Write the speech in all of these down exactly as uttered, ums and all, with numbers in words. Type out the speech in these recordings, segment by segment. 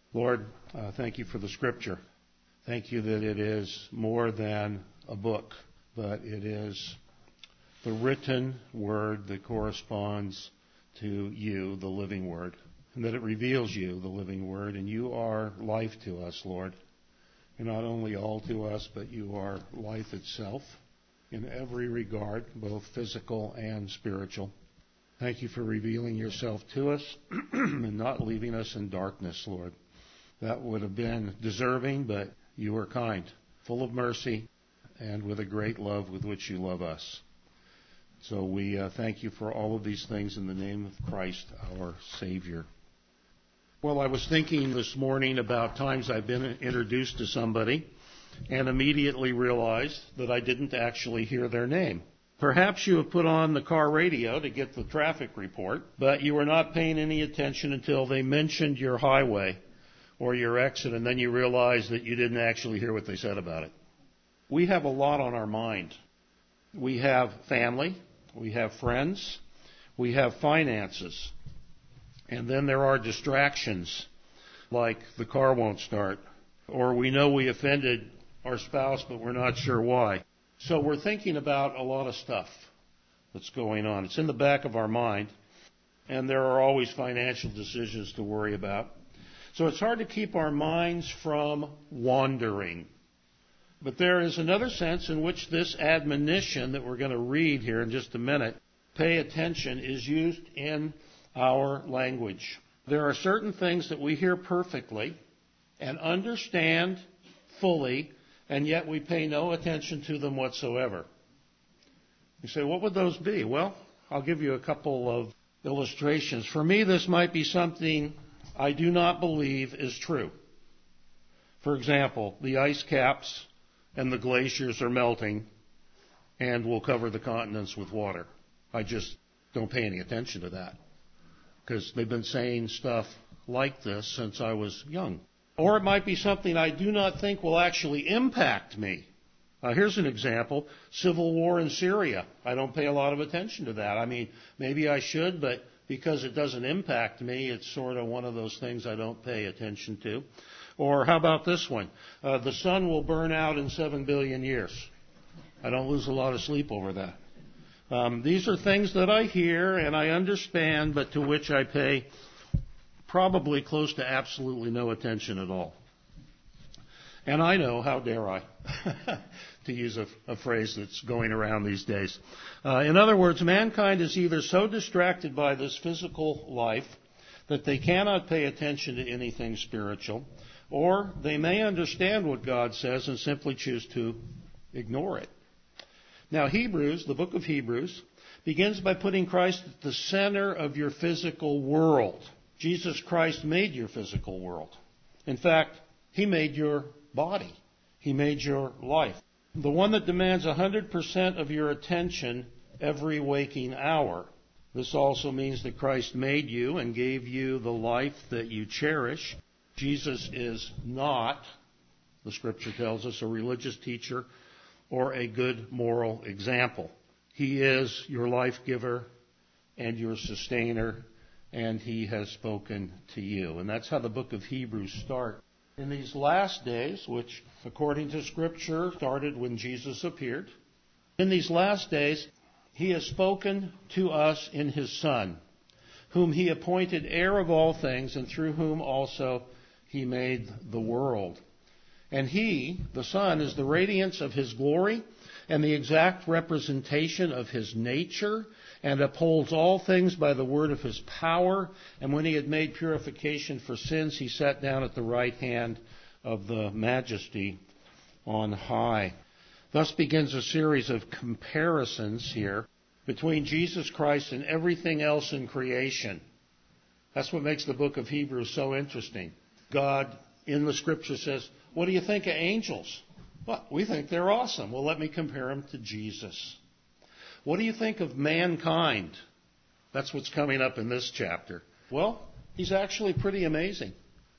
Lord, uh, thank you for the Scripture. Thank you that it is more than a book, but it is the written word that corresponds to you, the living word, and that it reveals you, the living word, and you are life to us, Lord. You're not only all to us, but you are life itself in every regard, both physical and spiritual. Thank you for revealing yourself to us and not leaving us in darkness, Lord. That would have been deserving, but you are kind, full of mercy, and with a great love with which you love us. So we uh, thank you for all of these things in the name of Christ, our Savior. Well, I was thinking this morning about times I've been introduced to somebody and immediately realized that I didn't actually hear their name. Perhaps you have put on the car radio to get the traffic report, but you were not paying any attention until they mentioned your highway or your exit, and then you realize that you didn't actually hear what they said about it. We have a lot on our mind. We have family, we have friends, we have finances, and then there are distractions like the car won't start, or we know we offended our spouse but we're not sure why. So we're thinking about a lot of stuff that's going on. It's in the back of our mind, and there are always financial decisions to worry about. So it's hard to keep our minds from wandering. But there is another sense in which this admonition that we're going to read here in just a minute, pay attention, is used in our language. There are certain things that we hear perfectly and understand fully, and yet we pay no attention to them whatsoever. You say, what would those be? Well, I'll give you a couple of illustrations. For me, this might be something I do not believe is true. For example, the ice caps and the glaciers are melting and will cover the continents with water. I just don't pay any attention to that because they've been saying stuff like this since I was young. Or it might be something I do not think will actually impact me. Uh, here's an example. Civil war in Syria. I don't pay a lot of attention to that. I mean, maybe I should, but because it doesn't impact me, it's sort of one of those things I don't pay attention to. Or how about this one? Uh, the sun will burn out in seven billion years. I don't lose a lot of sleep over that. Um, these are things that I hear and I understand, but to which I pay probably close to absolutely no attention at all. And I know, how dare I, to use a, a phrase that's going around these days. Uh, in other words, mankind is either so distracted by this physical life that they cannot pay attention to anything spiritual, or they may understand what God says and simply choose to ignore it. Now, Hebrews, the book of Hebrews, begins by putting Christ at the center of your physical world. Jesus Christ made your physical world. In fact, He made your body. He made your life. The one that demands one hundred percent of your attention every waking hour. This also means that Christ made you and gave you the life that you cherish. Jesus is not, the Scripture tells us, a religious teacher or a good moral example. He is your life giver and your sustainer, and He has spoken to you. And that's how the book of Hebrews starts. In these last days, which according to Scripture started when Jesus appeared, in these last days He has spoken to us in His Son, whom He appointed heir of all things, and through whom also He made the world. And He, the Son, is the radiance of His glory and the exact representation of His nature, and upholds all things by the word of His power. And when He had made purification for sins, He sat down at the right hand of the Majesty on high. Thus begins a series of comparisons here between Jesus Christ and everything else in creation. That's what makes the book of Hebrews so interesting. God, in the Scripture, says, what do you think of angels? Well, we think they're awesome. Well, let me compare them to Jesus. What do you think of mankind? That's what's coming up in this chapter. Well, He's actually pretty amazing.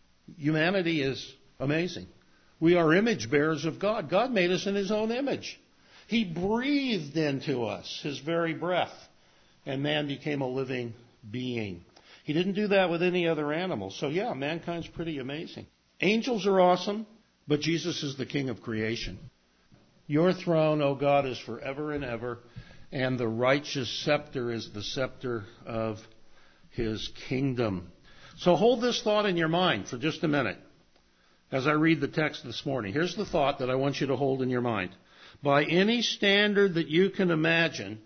Humanity is amazing. We are image bearers of God. God made us in His own image. He breathed into us His very breath, and man became a living being. He didn't do that with any other animal. So yeah, mankind's pretty amazing. Angels are awesome, but Jesus is the King of creation. Your throne, O God, is forever and ever, and the righteous scepter is the scepter of his kingdom. So hold this thought in your mind for just a minute as I read the text this morning. Here's the thought that I want you to hold in your mind. By any standard that you can imagine,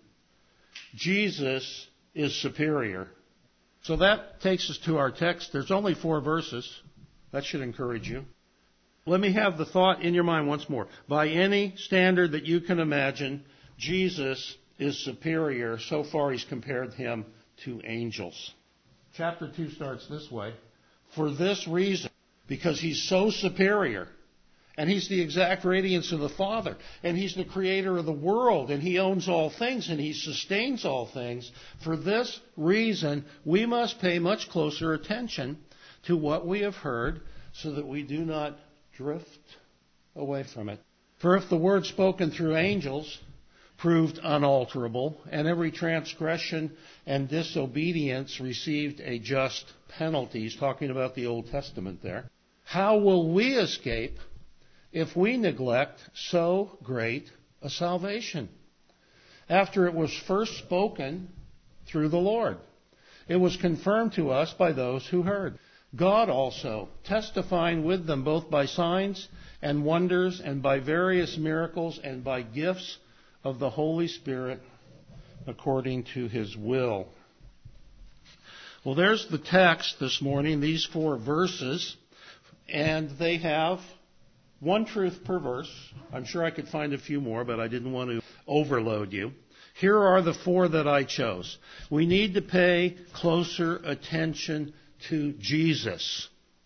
Jesus is superior. So that takes us to our text. There's only four verses. That should encourage you. Let me have the thought in your mind once more. By any standard that you can imagine, Jesus is superior. So far, he's compared him to angels. Chapter two starts this way. For this reason, because he's so superior, and he's the exact radiance of the Father, and he's the creator of the world, and he owns all things, and he sustains all things. For this reason, we must pay much closer attention to what we have heard, so that we do not drift away from it. For if the word spoken through angels proved unalterable, and every transgression and disobedience received a just penalty, he's talking about the Old Testament there, how will we escape if we neglect so great a salvation? After it was first spoken through the Lord, it was confirmed to us by those who heard. God also, testifying with them both by signs and wonders and by various miracles and by gifts of the Holy Spirit according to his will. Well, there's the text this morning, these four verses, and they have one truth per verse. I'm sure I could find a few more, but I didn't want to overload you. Here are the four that I chose. We need to pay closer attention to Jesus.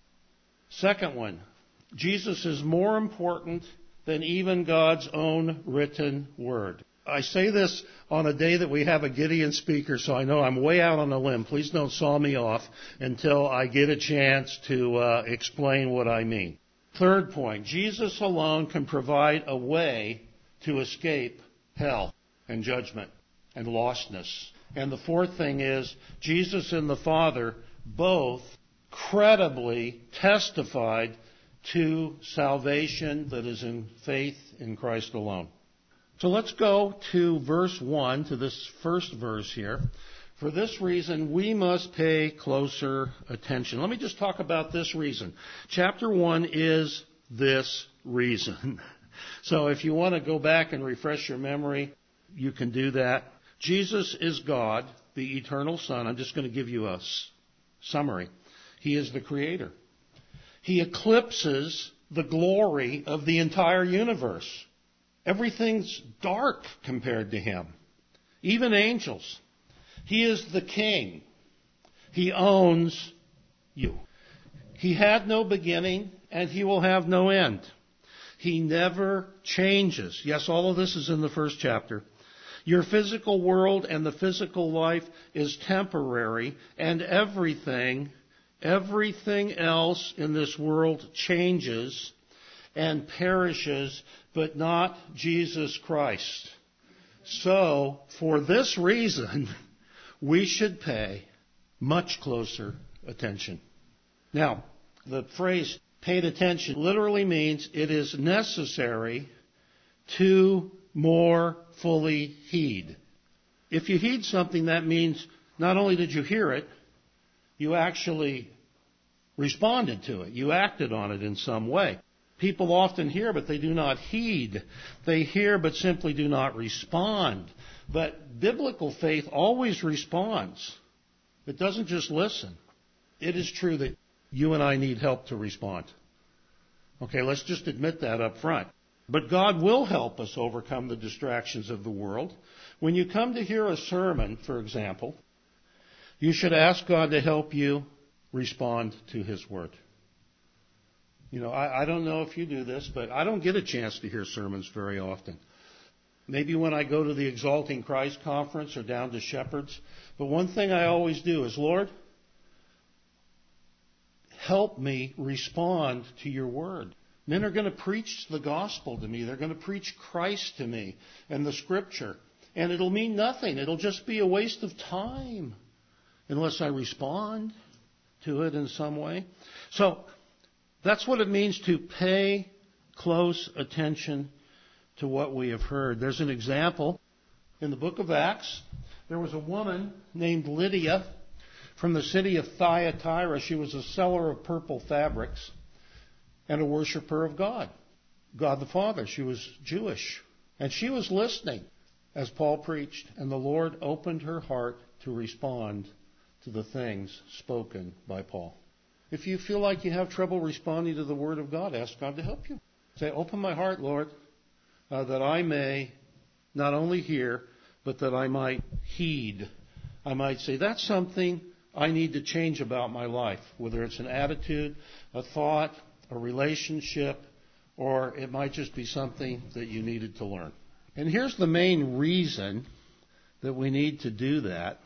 Second one, Jesus is more important than even God's own written word. I say this on a day that we have a Gideon speaker, so I know I'm way out on a limb. Please don't saw me off until I get a chance to uh, explain what I mean. Third point, Jesus alone can provide a way to escape hell and judgment and lostness. And the fourth thing is, Jesus and the Father both credibly testified to salvation that is in faith in Christ alone. So let's go to verse one, to this first verse here. For this reason, we must pay closer attention. Let me just talk about this reason. Chapter one is this reason. So if you want to go back and refresh your memory, you can do that. Jesus is God, the eternal Son. I'm just going to give you a summary. He is the Creator. He eclipses the glory of the entire universe. Everything's dark compared to him. Even angels. He is the King. He owns you. He had no beginning, and he will have no end. He never changes. Yes, all of this is in the first chapter. Your physical world and the physical life is temporary, and everything, everything else in this world changes and perishes, but not Jesus Christ. So, for this reason, we should pay much closer attention. Now, the phrase paid attention literally means it is necessary to more fully heed. If you heed something, that means not only did you hear it, you actually responded to it. You acted on it in some way. People often hear, but they do not heed. They hear, but simply do not respond. But biblical faith always responds. It doesn't just listen. It is true that you and I need help to respond. Okay, let's just admit that up front. But God will help us overcome the distractions of the world. When you come to hear a sermon, for example, you should ask God to help you respond to His Word. You know, I, I don't know if you do this, but I don't get a chance to hear sermons very often. Maybe when I go to the Exalting Christ conference or down to Shepherd's. But one thing I always do is, Lord, help me respond to your word. Men are going to preach the gospel to me. They're going to preach Christ to me and the Scripture. And it'll mean nothing. It'll just be a waste of time unless I respond to it in some way. So that's what it means to pay close attention to what we have heard. There's an example in the book of Acts. There was a woman named Lydia from the city of Thyatira. She was a seller of purple fabrics and a worshiper of God, God the Father. She was Jewish. And she was listening as Paul preached, and the Lord opened her heart to respond to the things spoken by Paul. If you feel like you have trouble responding to the Word of God, ask God to help you. Say, open my heart, Lord, uh, that I may not only hear, but that I might heed. I might say, that's something I need to change about my life, whether it's an attitude, a thought, a relationship, or it might just be something that you needed to learn. And here's the main reason that we need to do that,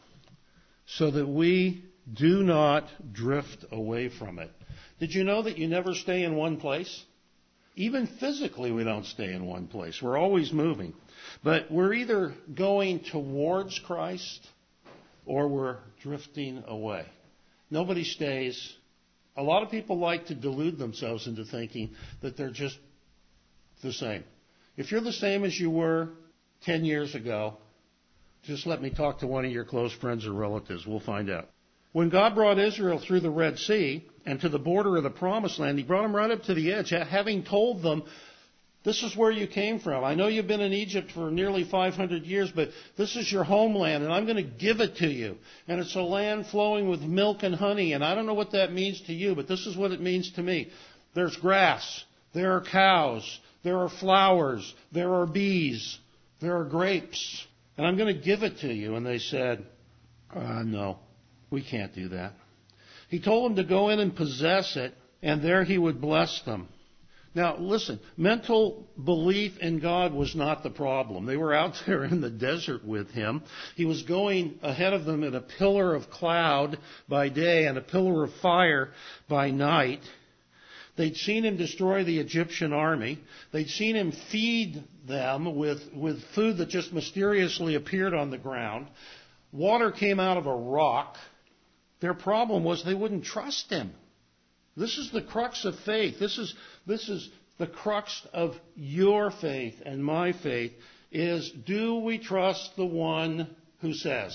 so that we do not drift away from it. Did you know that you never stay in one place? Even physically, we don't stay in one place. We're always moving. But we're either going towards Christ or we're drifting away. Nobody stays. A lot of people like to delude themselves into thinking that they're just the same. If you're the same as you were ten years ago, just let me talk to one of your close friends or relatives. We'll find out. When God brought Israel through the Red Sea and to the border of the Promised Land, He brought them right up to the edge, having told them, this is where you came from. I know you've been in Egypt for nearly five hundred years, but this is your homeland, and I'm going to give it to you. And it's a land flowing with milk and honey, and I don't know what that means to you, but this is what it means to me. There's grass. There are cows. There are flowers. There are bees. There are grapes. And I'm going to give it to you. And they said, uh, no, we can't do that. He told them to go in and possess it, and there He would bless them. Now, listen, mental belief in God was not the problem. They were out there in the desert with Him. He was going ahead of them in a pillar of cloud by day and a pillar of fire by night. They'd seen Him destroy the Egyptian army. They'd seen Him feed them with, with food that just mysteriously appeared on the ground. Water came out of a rock. Their problem was they wouldn't trust Him. This is the crux of faith. This is, this is the crux of your faith and my faith, is do we trust the one who says?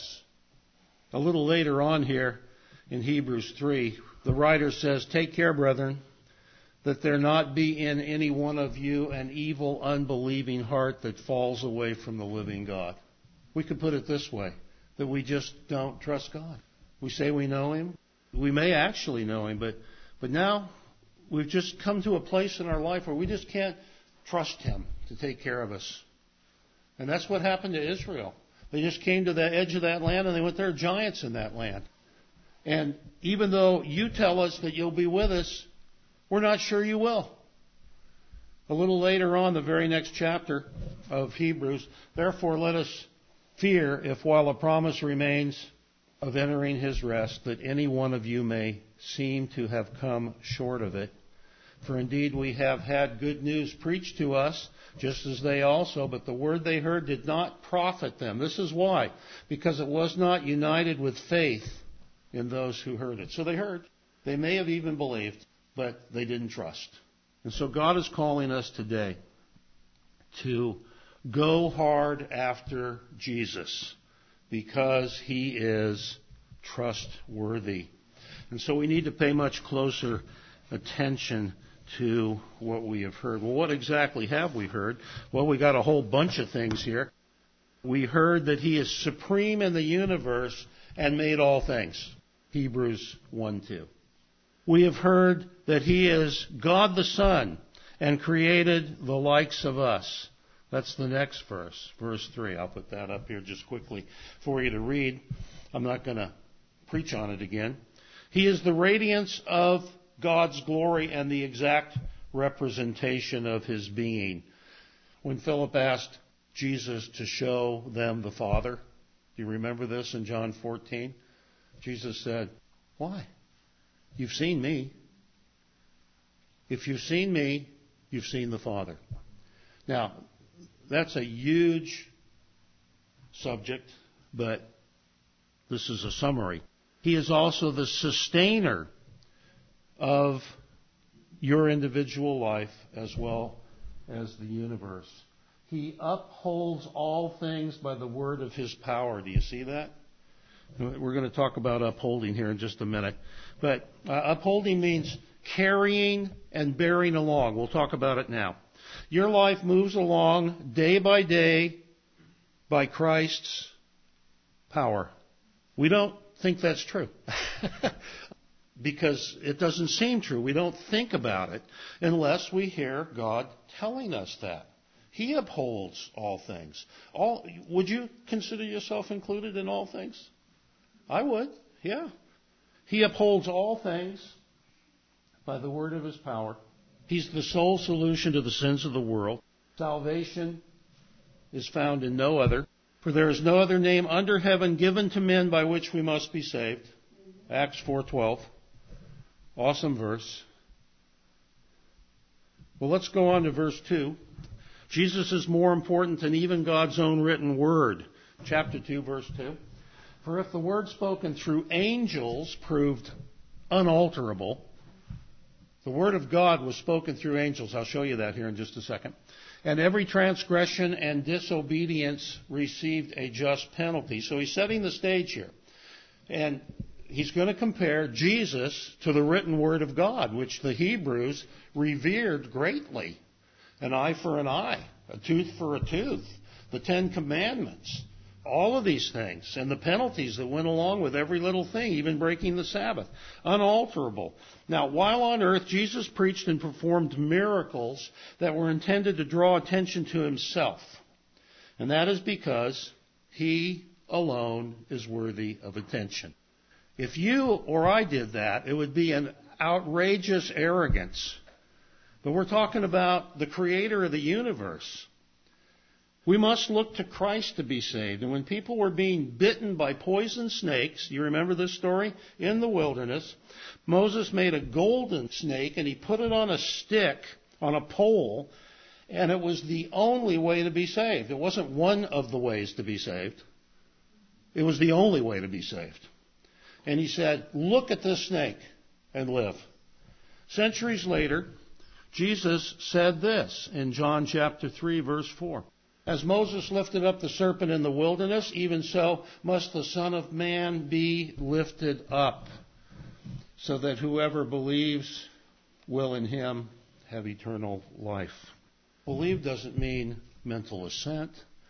A little later on here in Hebrews three, the writer says, take care, brethren, that there not be in any one of you an evil, unbelieving heart that falls away from the living God. We could put it this way, that we just don't trust God. We say we know Him. We may actually know Him, but But now we've just come to a place in our life where we just can't trust Him to take care of us. And that's what happened to Israel. They just came to the edge of that land and they went, there are giants in that land. And even though you tell us that you'll be with us, we're not sure you will. A little later on, the very next chapter of Hebrews, therefore let us fear if while a promise remains of entering His rest, that any one of you may seem to have come short of it. For indeed we have had good news preached to us, just as they also, but the word they heard did not profit them. This is why. Because it was not united with faith in those who heard it. So they heard. They may have even believed, but they didn't trust. And so God is calling us today to go hard after Jesus, because He is trustworthy. And so we need to pay much closer attention to what we have heard. Well, what exactly have we heard? Well, we got a whole bunch of things here. We heard that He is supreme in the universe and made all things. Hebrews one two. We have heard that He is God the Son and created the likes of us. That's the next verse, verse three. I'll put that up here just quickly for you to read. I'm not going to preach on it again. He is the radiance of God's glory and the exact representation of His being. When Philip asked Jesus to show them the Father, do you remember this in John fourteen? Jesus said, why? You've seen me. If you've seen me, you've seen the Father. Now, that's a huge subject, but this is a summary. He is also the sustainer of your individual life as well as the universe. He upholds all things by the word of His power. Do you see that? We're going to talk about upholding here in just a minute. But uh, upholding means carrying and bearing along. We'll talk about it now. Your life moves along day by day by Christ's power. We don't think that's true. Because it doesn't seem true. We don't think about it unless we hear God telling us that. He upholds all things. All, would you consider yourself included in all things? I would, yeah. He upholds all things by the word of His power. He's the sole solution to the sins of the world. Salvation is found in no other. For there is no other name under heaven given to men by which we must be saved. Acts four twelve. Awesome verse. Well, let's go on to verse two. Jesus is more important than even God's own written word. Chapter two, verse two. For if the word spoken through angels proved unalterable, the word of God was spoken through angels. I'll show you that here in just a second. And every transgression and disobedience received a just penalty. So he's setting the stage here. And he's going to compare Jesus to the written word of God, which the Hebrews revered greatly. An eye for an eye, a tooth for a tooth, the Ten Commandments, all of these things, and the penalties that went along with every little thing, even breaking the Sabbath. Unalterable. Now, while on earth, Jesus preached and performed miracles that were intended to draw attention to Himself. And that is because He alone is worthy of attention. If you or I did that, it would be an outrageous arrogance. But we're talking about the Creator of the universe. We must look to Christ to be saved. And when people were being bitten by poison snakes, you remember this story? In the wilderness, Moses made a golden snake and he put it on a stick, on a pole, and it was the only way to be saved. It wasn't one of the ways to be saved. It was the only way to be saved. And he said, look at this snake and live. Centuries later, Jesus said this in John chapter three, verse four. As Moses lifted up the serpent in the wilderness, even so must the Son of Man be lifted up, so that whoever believes will in Him have eternal life. Believe doesn't mean mental assent.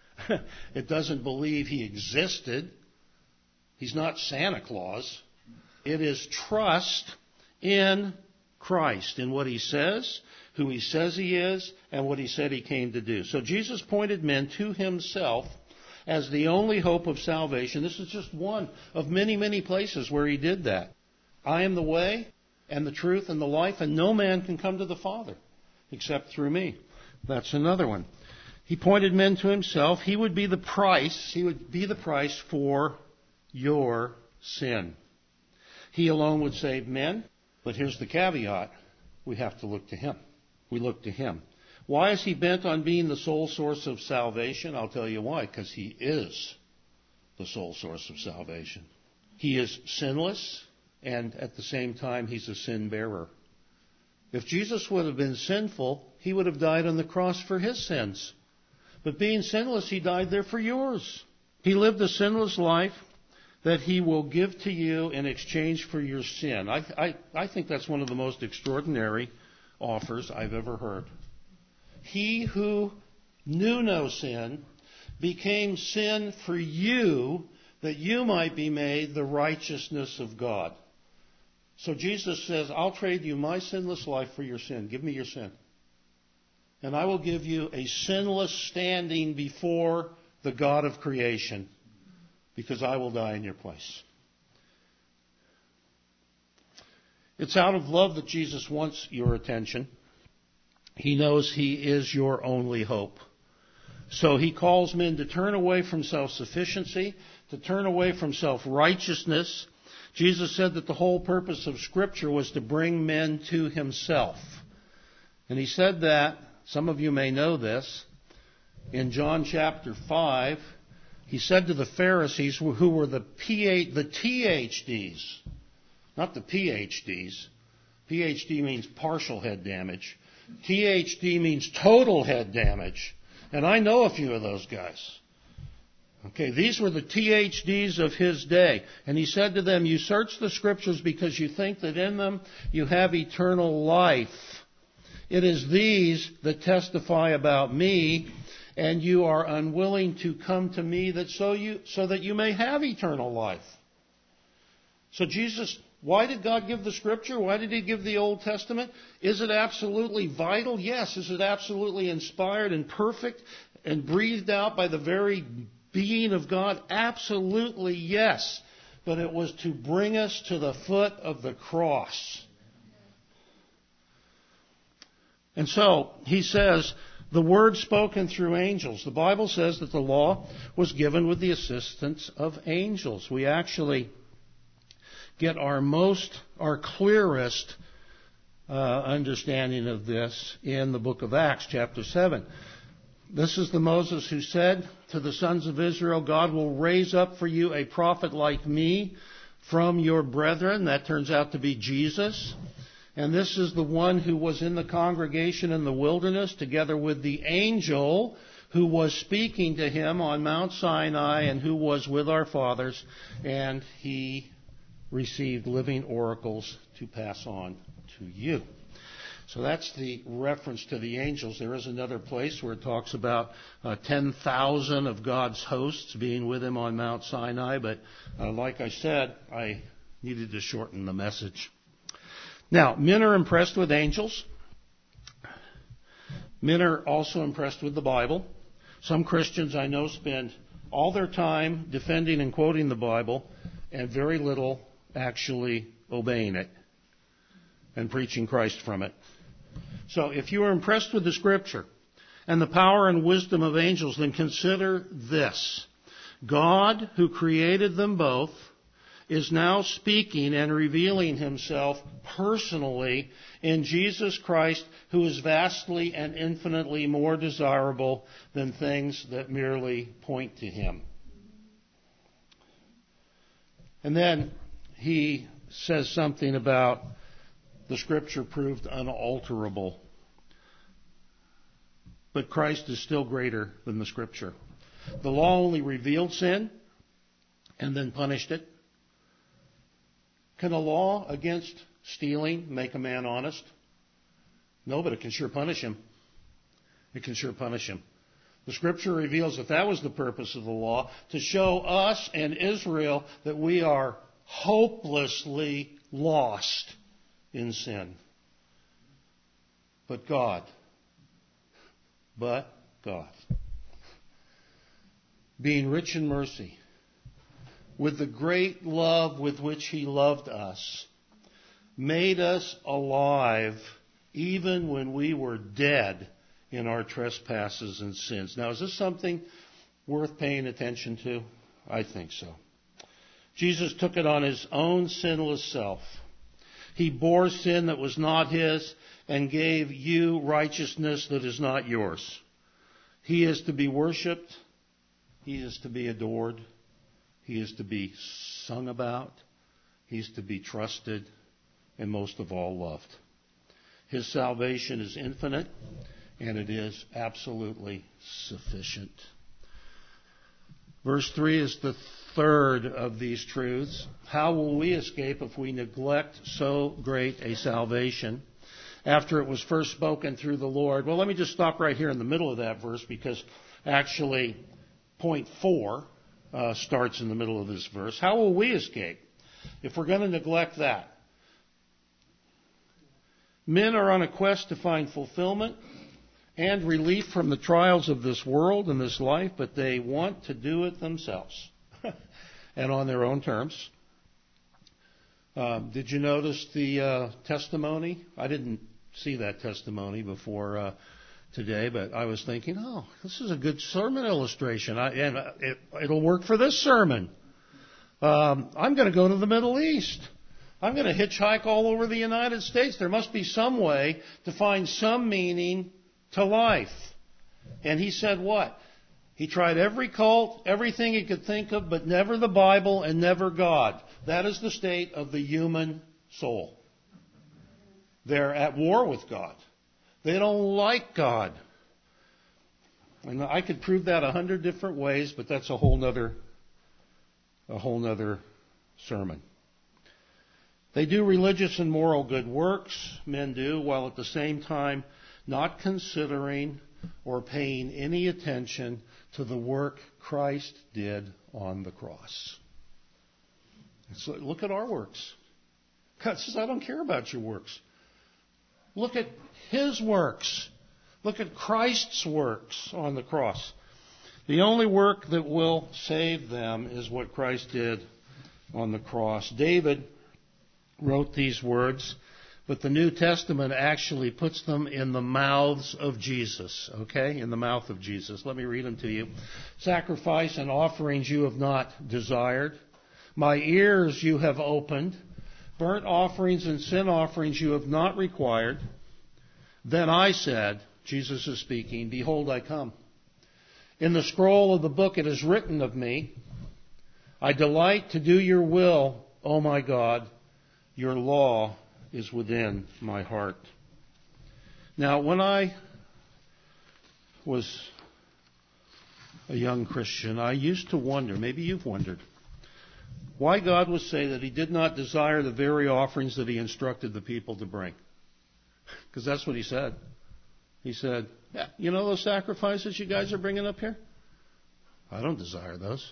It doesn't believe He existed. He's not Santa Claus. It is trust in Christ, in what He says, who He says He is, and what He said He came to do. So Jesus pointed men to Himself as the only hope of salvation. This is just one of many, many places where He did that. I am the way and the truth and the life, and no man can come to the Father except through me. That's another one. He pointed men to Himself. He would be the price. He would be the price for your sin. He alone would save men. But here's the caveat. We have to look to Him. We look to Him. Why is He bent on being the sole source of salvation? I'll tell you why. Because He is the sole source of salvation. He is sinless, and at the same time, He's a sin bearer. If Jesus would have been sinful, He would have died on the cross for His sins. But being sinless, He died there for yours. He lived a sinless life that He will give to you in exchange for your sin. I, I, I think that's one of the most extraordinary offers I've ever heard. He who knew no sin became sin for you, that you might be made the righteousness of God. So Jesus says, I'll trade you my sinless life for your sin. Give me your sin. And I will give you a sinless standing before the God of creation, because I will die in your place. It's out of love that Jesus wants your attention. He knows He is your only hope. So He calls men to turn away from self-sufficiency, to turn away from self-righteousness. Jesus said that the whole purpose of Scripture was to bring men to Himself. And He said that, some of you may know this, in John chapter five, he said to the Pharisees, who were the P H, the T H Ds, not the P H Ds. P H D means partial head damage. T H D means total head damage. And I know a few of those guys. Okay, these were the T H Ds of his day. And he said to them, you search the Scriptures because you think that in them you have eternal life. It is these that testify about me, and you are unwilling to come to me that so you so that you may have eternal life. So Jesus, why did God give the Scripture? Why did He give the Old Testament? Is it absolutely vital? Yes. Is it absolutely inspired and perfect and breathed out by the very being of God? Absolutely yes. But it was to bring us to the foot of the cross. And so, he says, the word spoken through angels. The Bible says that the law was given with the assistance of angels. We actually get our most, our clearest uh, understanding of this in the book of Acts, chapter seven. This is the Moses who said to the sons of Israel, God will raise up for you a prophet like me from your brethren. That turns out to be Jesus. And this is the one who was in the congregation in the wilderness together with the angel who was speaking to him on Mount Sinai and who was with our fathers. And he received living oracles to pass on to you. So that's the reference to the angels. There is another place where it talks about uh, ten thousand of God's hosts being with him on Mount Sinai. But uh, like I said, I needed to shorten the message. Now, men are impressed with angels. Men are also impressed with the Bible. Some Christians I know spend all their time defending and quoting the Bible and very little actually obeying it and preaching Christ from it. So if you are impressed with the Scripture and the power and wisdom of angels, then consider this. God, who created them both, is now speaking and revealing himself personally in Jesus Christ, who is vastly and infinitely more desirable than things that merely point to him. And then he says something about the Scripture proved unalterable. But Christ is still greater than the Scripture. The law only revealed sin and then punished it. Can a law against stealing make a man honest? No, but it can sure punish him. It can sure punish him. The Scripture reveals that that was the purpose of the law, to show us and Israel that we are hopelessly lost in sin. But God, but God, being rich in mercy, with the great love with which He loved us, made us alive even when we were dead in our trespasses and sins. Now, is this something worth paying attention to? I think so. Jesus took it on His own sinless self. He bore sin that was not His and gave you righteousness that is not yours. He is to be worshipped. He is to be adored. He is to be sung about. He's to be trusted and most of all loved. His salvation is infinite and it is absolutely sufficient. Verse three is the third of these truths. How will we escape if we neglect so great a salvation after it was first spoken through the Lord? Well, let me just stop right here in the middle of that verse, because actually point four uh, starts in the middle of this verse. How will we escape if we're going to neglect that? Men are on a quest to find fulfillment and relief from the trials of this world and this life, but they want to do it themselves and on their own terms. Um, did you notice the uh, testimony? I didn't see that testimony before uh, today, but I was thinking, oh, this is a good sermon illustration, I, and it, it'll work for this sermon. Um, I'm going to go to the Middle East. I'm going to hitchhike all over the United States. There must be some way to find some meaning to life. And he said what? He tried every cult, everything he could think of, but never the Bible and never God. That is the state of the human soul. They're at war with God. They don't like God. And I could prove that a hundred different ways, but that's a whole nother, a whole nother sermon. They do religious and moral good works, men do, while at the same time not considering or paying any attention to the work Christ did on the cross. So look at our works. God says, I don't care about your works. Look at His works. Look at Christ's works on the cross. The only work that will save them is what Christ did on the cross. David wrote these words, but the New Testament actually puts them in the mouths of Jesus, okay? In the mouth of Jesus. Let me read them to you. Sacrifice and offerings you have not desired. My ears you have opened. Burnt offerings and sin offerings you have not required. Then I said, Jesus is speaking, behold, I come. In the scroll of the book it is written of me, I delight to do your will, O my God. Your law is within my heart. Now, when I was a young Christian, I used to wonder, maybe you've wondered, why God would say that He did not desire the very offerings that He instructed the people to bring. Because that's what He said. He said, yeah, you know those sacrifices you guys are bringing up here? I don't desire those.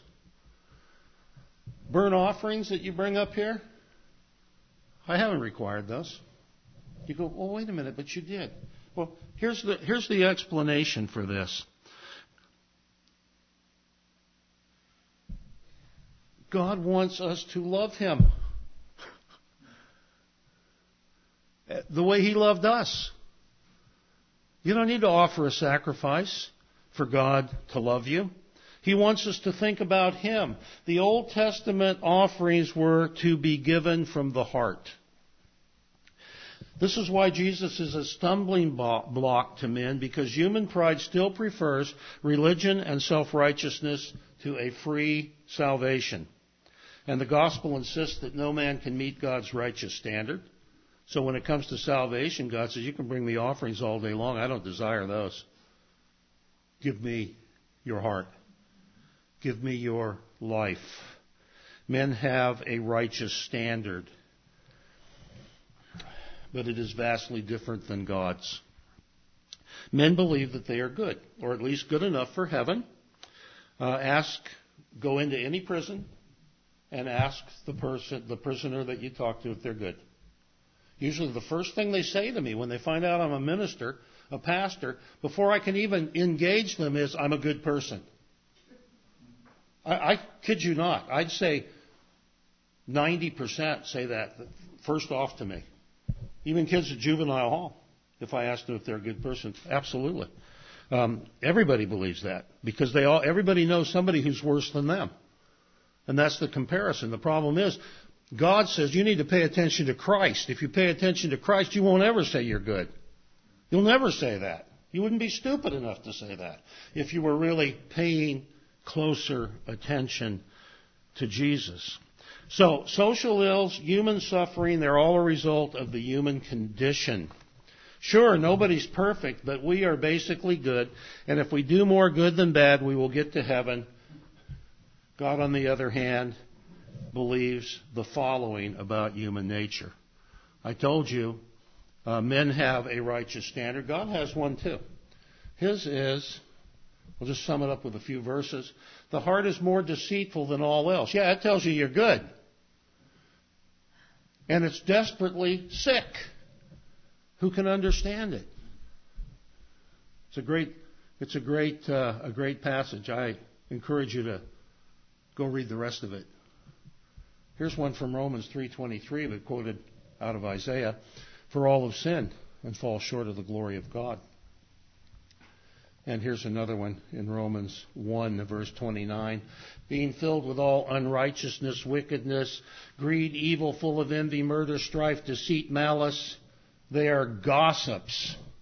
Burnt offerings that you bring up here? I haven't required those. You go, well, wait a minute, but you did. Well, here's the, here's the explanation for this. God wants us to love Him the way He loved us. You don't need to offer a sacrifice for God to love you. He wants us to think about Him. The Old Testament offerings were to be given from the heart. This is why Jesus is a stumbling block to men, because human pride still prefers religion and self-righteousness to a free salvation. And the gospel insists that no man can meet God's righteous standard. So when it comes to salvation, God says, you can bring me offerings all day long. I don't desire those. Give me your heart. Give me your life. Men have a righteous standard, but it is vastly different than God's. Men believe that they are good, or at least good enough for heaven. Uh, ask, go into any prison and ask the person, the prisoner that you talk to if they're good. Usually the first thing they say to me when they find out I'm a minister, a pastor, before I can even engage them is, I'm a good person. I, I kid you not. I'd say ninety percent say that first off to me. Even kids at juvenile hall, if I ask them if they're a good person, absolutely. Um, everybody believes that because they all, everybody knows somebody who's worse than them. And that's the comparison. The problem is, God says you need to pay attention to Christ. If you pay attention to Christ, you won't ever say you're good. You'll never say that. You wouldn't be stupid enough to say that if you were really paying closer attention to Jesus. So, social ills, human suffering, they're all a result of the human condition. Sure, nobody's perfect, but we are basically good. And if we do more good than bad, we will get to heaven. God, on the other hand, believes the following about human nature. I told you, uh, men have a righteous standard. God has one too. His is, I'll just sum it up with a few verses. The heart is more deceitful than all else. Yeah, that tells you you're good. And it's desperately sick. Who can understand it? It's a great, it's a great, uh, a great passage. I encourage you to go read the rest of it. Here's one from Romans three twenty-three, but quoted out of Isaiah. For all have sinned and fall short of the glory of God. And here's another one in Romans one, verse twenty-nine. Being filled with all unrighteousness, wickedness, greed, evil, full of envy, murder, strife, deceit, malice. They are gossips,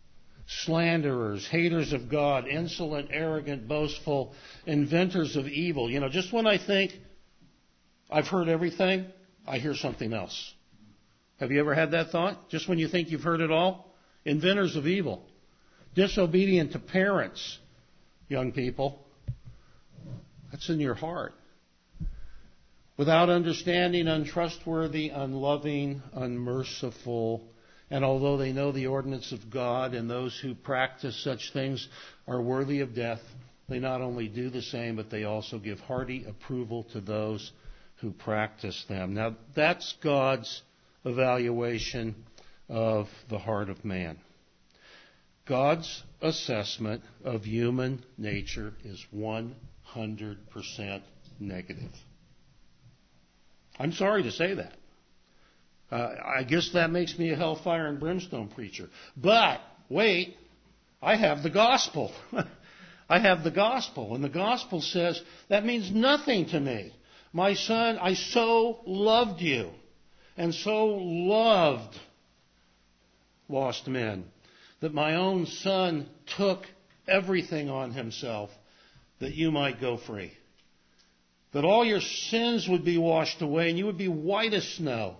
slanderers, haters of God, insolent, arrogant, boastful, inventors of evil. You know, just when I think I've heard everything, I hear something else. Have you ever had that thought? Just when you think you've heard it all? Inventors of evil. Disobedient to parents, young people. That's in your heart. Without understanding, untrustworthy, unloving, unmerciful. And although they know the ordinance of God, and those who practice such things are worthy of death, they not only do the same, but they also give hearty approval to those who practice them. Now, that's God's evaluation of the heart of man. God's assessment of human nature is one hundred percent negative. I'm sorry to say that. Uh, I guess that makes me a hellfire and brimstone preacher. But, wait, I have the gospel. I have the gospel. And the gospel says that means nothing to me. My son, I so loved you and so loved lost men that my own son took everything on himself that you might go free. That all your sins would be washed away and you would be white as snow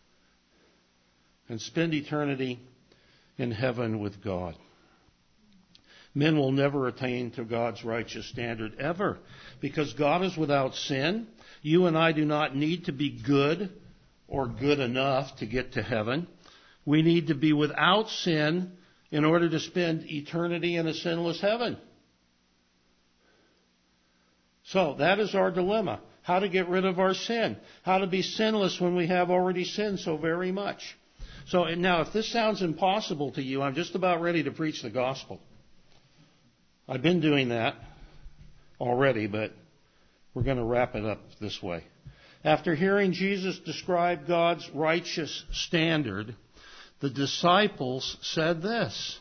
and spend eternity in heaven with God. Men will never attain to God's righteous standard ever, because God is without sin. You and I do not need to be good or good enough to get to heaven. We need to be without sin in order to spend eternity in a sinless heaven. So that is our dilemma. How to get rid of our sin. How to be sinless when we have already sinned so very much. So now if this sounds impossible to you, I'm just about ready to preach the gospel. I've been doing that already, but we're going to wrap it up this way. After hearing Jesus describe God's righteous standard, the disciples said this.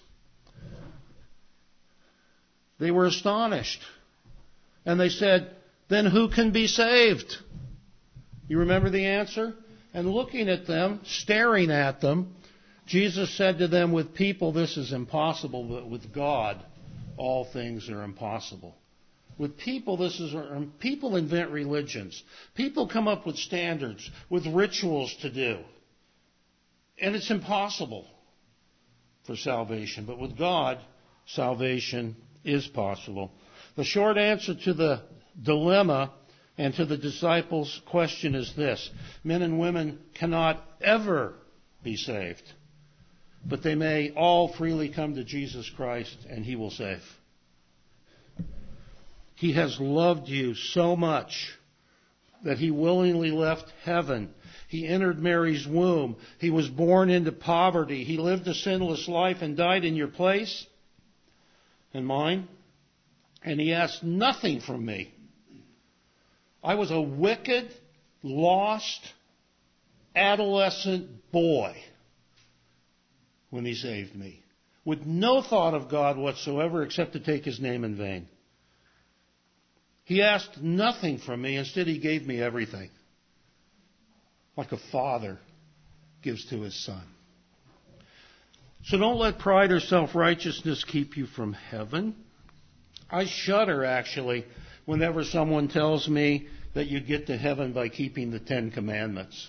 They were astonished. And they said, then who can be saved? You remember the answer? And looking at them, staring at them, Jesus said to them, with people this is impossible, but with God all things are impossible. With people, this is people invent religions. People come up with standards, with rituals to do. And it's impossible for salvation. But with God, salvation is possible. The short answer to the dilemma and to the disciples' question is this. Men and women cannot ever be saved. But they may all freely come to Jesus Christ and He will save. He has loved you so much that He willingly left heaven. He entered Mary's womb. He was born into poverty. He lived a sinless life and died in your place and mine. And He asked nothing from me. I was a wicked, lost, adolescent boy when He saved me, with no thought of God whatsoever except to take His name in vain. He asked nothing from me. Instead, He gave me everything, like a father gives to his son. So don't let pride or self-righteousness keep you from heaven. I shudder, actually, whenever someone tells me that you get to heaven by keeping the Ten Commandments,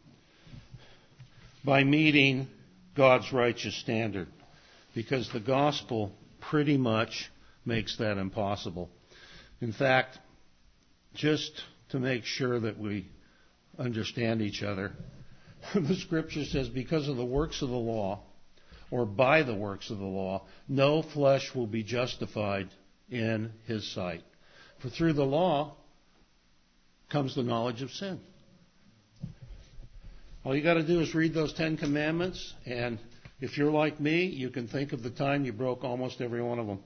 by meeting God's righteous standard, because the gospel pretty much makes that impossible. In fact, just to make sure that we understand each other, the Scripture says, because of the works of the law, or by the works of the law, no flesh will be justified in His sight. For through the law comes the knowledge of sin. All you got to do is read those Ten Commandments, and if you're like me, you can think of the time you broke almost every one of them.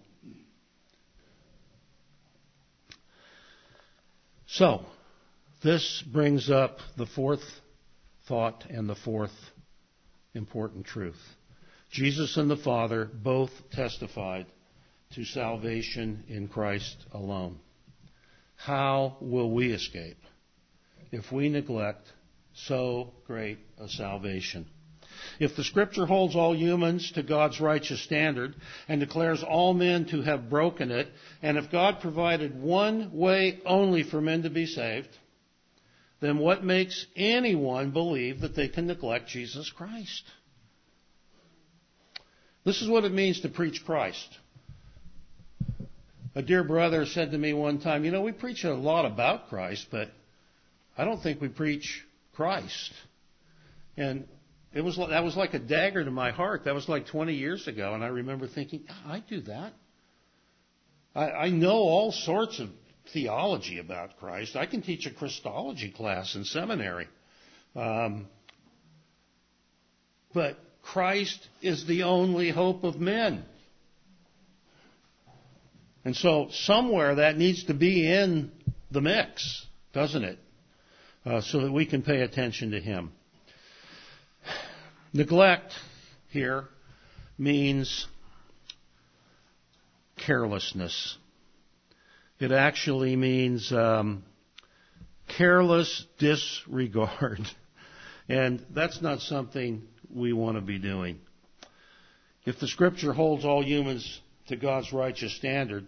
So, this brings up the fourth thought and the fourth important truth. Jesus and the Father both testified to salvation in Christ alone. How will we escape if we neglect so great a salvation? If the Scripture holds all humans to God's righteous standard and declares all men to have broken it, and if God provided one way only for men to be saved, then what makes anyone believe that they can neglect Jesus Christ? This is what it means to preach Christ. A dear brother said to me one time, you know, we preach a lot about Christ, but I don't think we preach Christ. And it was that was like a dagger to my heart. That was like twenty years ago, and I remember thinking, oh, I do that. I, I know all sorts of theology about Christ. I can teach a Christology class in seminary. Um, but Christ is the only hope of men. And so somewhere that needs to be in the mix, doesn't it? Uh, so that we can pay attention to Him. Neglect here means carelessness. It actually means um, careless disregard. And that's not something we want to be doing. If the Scripture holds all humans to God's righteous standard,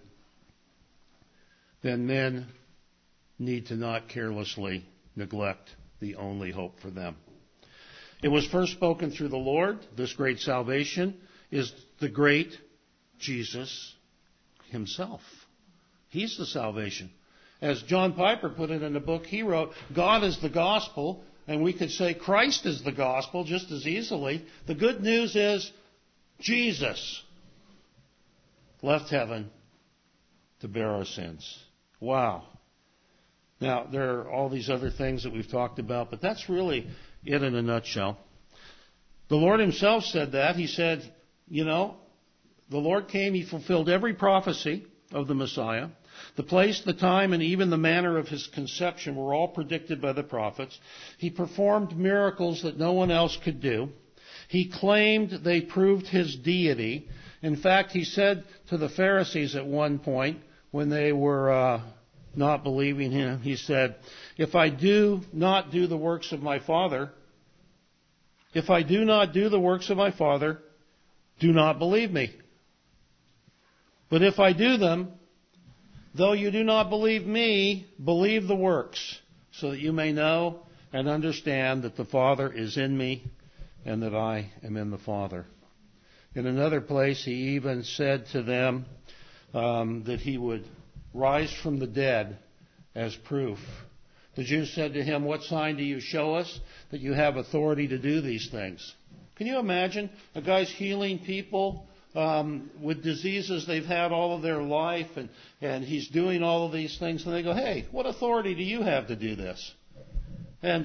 then men need to not carelessly neglect the only hope for them. It was first spoken through the Lord. This great salvation is the great Jesus Himself. He's the salvation. As John Piper put it in a book he wrote, God is the gospel, and we could say Christ is the gospel just as easily. The good news is Jesus left heaven to bear our sins. Wow. Now, there are all these other things that we've talked about, but that's really it in a nutshell. The Lord Himself said that. He said, you know, the Lord came, He fulfilled every prophecy of the Messiah. The place, the time, and even the manner of His conception were all predicted by the prophets. He performed miracles that no one else could do. He claimed they proved His deity. In fact, He said to the Pharisees at one point, when they were uh, not believing Him, He said, if I do not do the works of my Father, if I do not do the works of my Father, do not believe me. But if I do them, though you do not believe me, believe the works, so that you may know and understand that the Father is in me and that I am in the Father. In another place, He even said to them um, that He would rise from the dead as proof. The Jews said to Him, what sign do you show us that you have authority to do these things? Can you imagine a guy's healing people um, with diseases they've had all of their life, and, and he's doing all of these things, and they go, hey, what authority do you have to do this? And,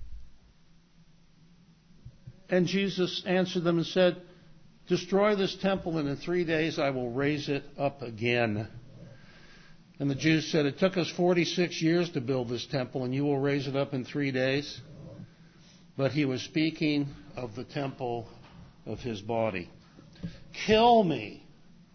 and Jesus answered them and said, destroy this temple, and in three days I will raise it up again. And the Jews said, it took us forty-six years to build this temple, and you will raise it up in three days? But He was speaking of the temple of His body. Kill me,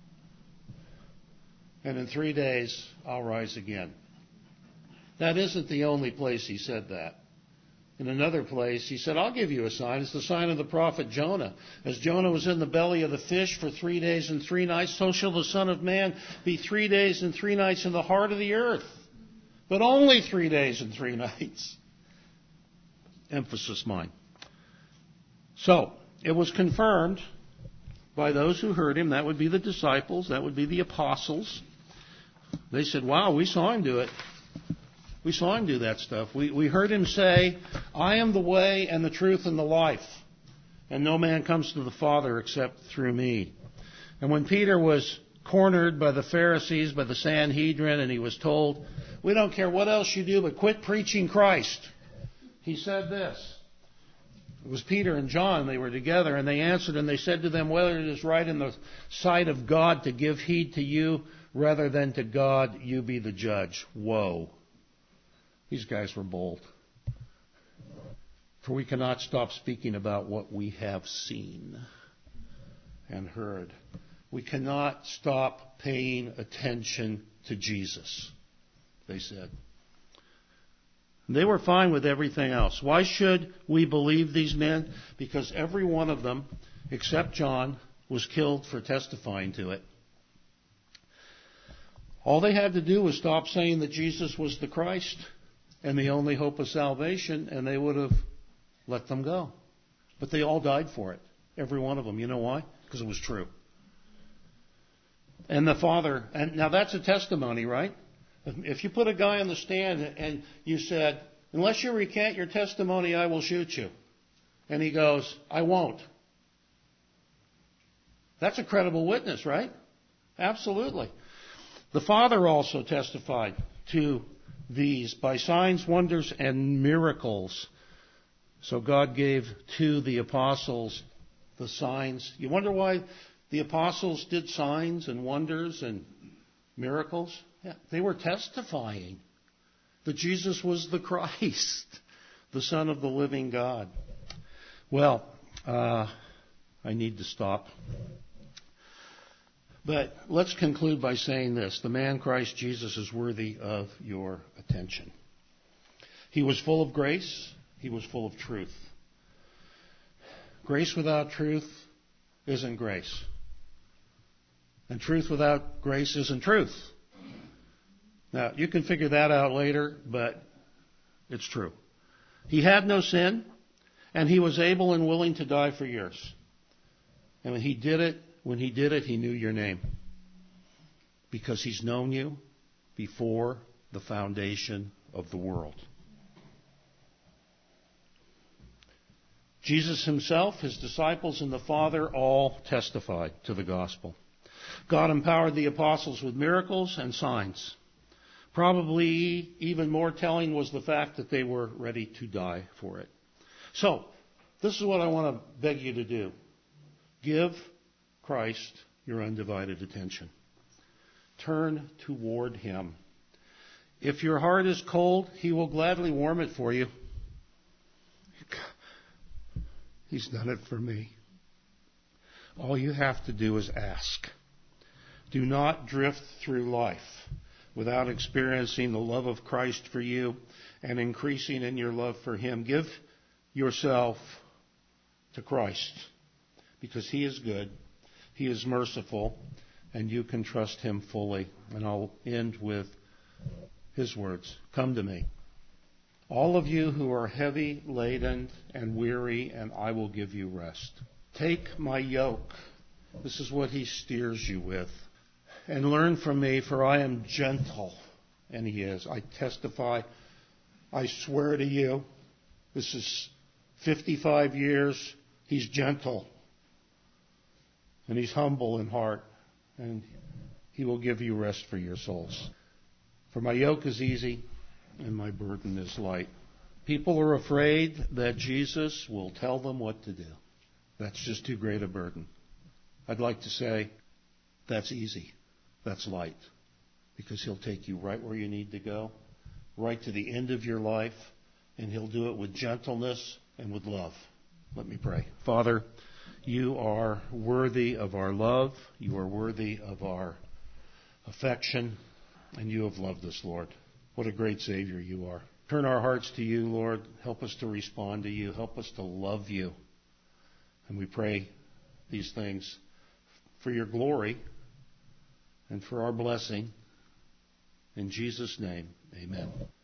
and in three days I'll rise again. That isn't the only place He said that. In another place, He said, I'll give you a sign. It's the sign of the prophet Jonah. As Jonah was in the belly of the fish for three days and three nights, so shall the Son of Man be three days and three nights in the heart of the earth. But only three days and three nights. Emphasis mine. So, it was confirmed by those who heard Him. That would be the disciples. That would be the apostles. They said, wow, we saw Him do it. We saw Him do that stuff. We, we heard Him say, I am the way and the truth and the life, and no man comes to the Father except through me. And when Peter was cornered by the Pharisees, by the Sanhedrin, and he was told, we don't care what else you do, but quit preaching Christ, he said this. It was Peter and John, they were together, and they answered, and they said to them, whether it is right in the sight of God to give heed to you rather than to God, you be the judge. Whoa. These guys were bold. For we cannot stop speaking about what we have seen and heard. We cannot stop paying attention to Jesus, they said. They were fine with everything else. Why should we believe these men? Because every one of them, except John, was killed for testifying to it. All they had to do was stop saying that Jesus was the Christ and the only hope of salvation, and they would have let them go. But they all died for it. Every one of them. You know why? Because it was true. And the Father, and now that's a testimony, right? If you put a guy on the stand and you said, unless you recant your testimony, I will shoot you. And he goes, I won't. That's a credible witness, right? Absolutely. The Father also testified to these by signs, wonders, and miracles. So God gave to the apostles the signs. You wonder why the apostles did signs and wonders and miracles? Yeah, they were testifying that Jesus was the Christ, the Son of the living God. Well, uh, I need to stop. But let's conclude by saying this. The man Christ Jesus is worthy of your attention. He was full of grace. He was full of truth. Grace without truth isn't grace. And truth without grace isn't truth. Now, you can figure that out later, but it's true. He had no sin, and he was able and willing to die for yours. And when he did it, when he did it, he knew your name. Because he's known you before the foundation of the world. Jesus himself, his disciples, and the Father all testified to the gospel. God empowered the apostles with miracles and signs. Probably even more telling was the fact that they were ready to die for it. So, this is what I want to beg you to do. Give Christ your undivided attention. Turn toward him. If your heart is cold, he will gladly warm it for you. He's done it for me. All you have to do is ask. Do not drift through life without experiencing the love of Christ for you and increasing in your love for him. Give yourself to Christ because he is good, he is merciful, and you can trust him fully. And I'll end with his words. Come to me, all of you who are heavy laden and weary, and I will give you rest. Take my yoke. This is what he steers you with. And learn from me, for I am gentle. And he is. I testify, I swear to you, this is fifty-five years, he's gentle. And he's humble in heart. And he will give you rest for your souls. For my yoke is easy and my burden is light. People are afraid that Jesus will tell them what to do. That's just too great a burden. I'd like to say, that's easy. That's light. Because he'll take you right where you need to go, right to the end of your life, and he'll do it with gentleness and with love. Let me pray. Father, you are worthy of our love. You are worthy of our affection. And you have loved us, Lord. What a great Savior you are. Turn our hearts to you, Lord. Help us to respond to you. Help us to love you. And we pray these things for your glory and for our blessing. In Jesus' name, amen.